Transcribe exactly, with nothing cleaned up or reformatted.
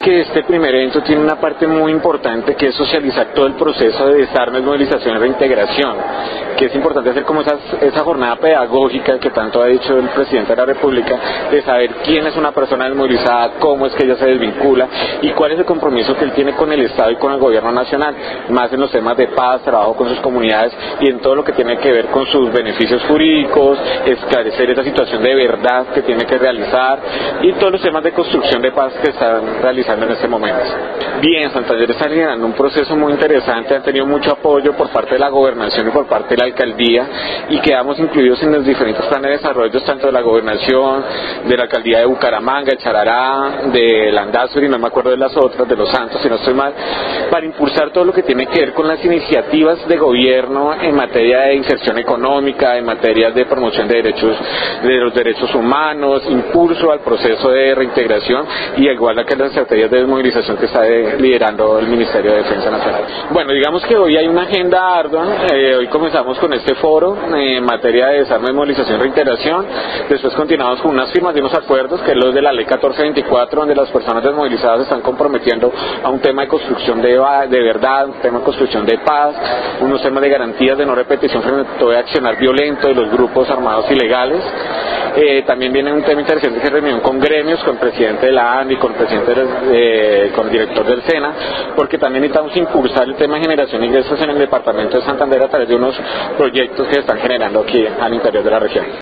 que este primer evento tiene una parte muy importante que es socializar todo el proceso de desarme, movilización y reintegración, que es importante hacer como esas, esa jornada pedagógica que tanto ha dicho el presidente de la República, de saber quién es una persona desmovilizada, cómo es que ella se desvincula y cuál es el compromiso que él tiene con el Estado y con el gobierno nacional, más en los temas de paz, trabajo con sus comunidades y en todo lo que tiene que ver con sus beneficios jurídicos, esclarecer esa situación de verdad que tiene que realizar y todos los temas de construcción de paz que están realizando en este momento. Bien, Santander está liderando un proceso muy interesante, han tenido mucho apoyo por parte de la gobernación y por parte de la alcaldía y quedamos incluidos en los diferentes planes de desarrollo tanto de la gobernación, de la alcaldía de Bucaramanga, de Charará, de Landazuri, no me acuerdo de las otras, de Los Santos, si no estoy mal, para impulsar todo lo que tiene que ver con las iniciativas de gobierno en materia de inserción económica, en materia de promoción de derechos, de los derechos humanos, impulso al proceso de reintegración y igual que las estrategias de desmovilización que está liderando el Ministerio de Defensa Nacional. Bueno, digamos que hoy hay una agenda ardua, eh, hoy comenzamos con este foro eh, en materia de desarme, desmovilización y reintegración, después continuamos con unas firmas de unos acuerdos que es los de la ley catorce veinticuatro, donde las personas desmovilizadas se están comprometiendo a un tema de construcción de, de verdad, un tema de construcción de paz, unos temas de garantías de no repetición frente a todo accionar violento de los grupos armados ilegales. Eh, también viene un tema interesante que es reunión con gremios, con el presidente de la A N D I, con el presidente de, eh, con el director del SENA, porque también necesitamos impulsar el tema de generación de ingresos en el departamento de Santander a través de unos proyectos que se están generando aquí al interior de la región.